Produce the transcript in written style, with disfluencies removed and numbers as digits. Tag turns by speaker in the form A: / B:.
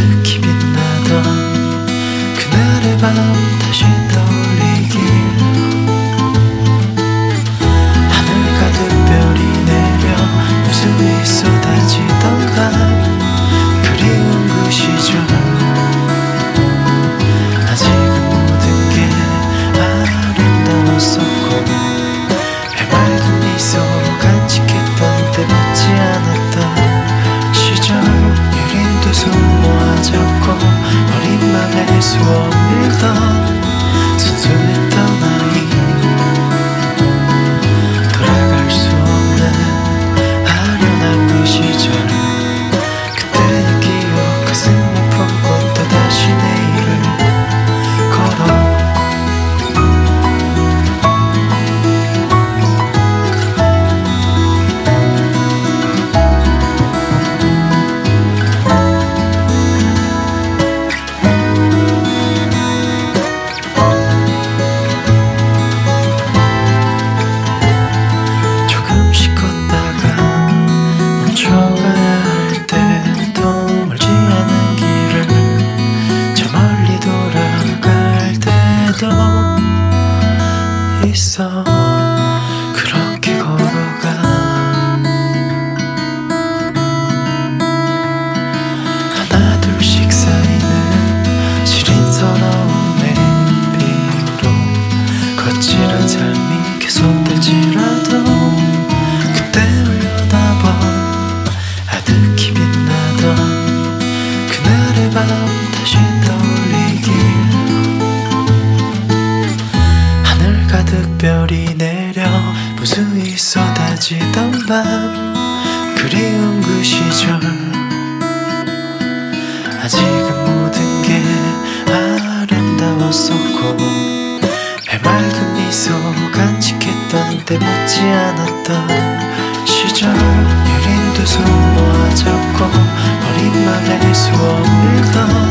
A: 아득히 빛나던 그날의 밤 다시 떠올리길. 하늘 가득 별이 내려 무수히 쏟아지던 밤 그리운 그 시절. 아직은 모든 게 아름다웠었고 해맑은 미소로 간직했던 때 묻지 않았던 시절. 유린 두 손 모아 잡고 어린 맘에 수업 밀던 순수했던 아이. 돌아갈 수 없는 아련한 그 시절. 그때의 기억 가슴에 품고 또다시 내일을 걸어. 조금씩 걷다가 멈춰가야 할 때도 멀지 않은 길을 저 멀리 돌아갈 때도 있어. 그렇게 걸어가 하나 둘씩 쌓이는 시린 서러운 내비로 거칠은 삶이 계속될지라도 그때 올려다본 아득히 빛나던 그날의 밤 다시 떠올리길. 하늘 가득 별이 내려 무수히 쏟아지던 밤 그리운 그 시절. 아직은 모든 게 아름다웠었고 해맑은 미소 간직했던 때 묻지 않았던 시절. 유린 두 손 모아 잡고 어린 맘에 수업 밀던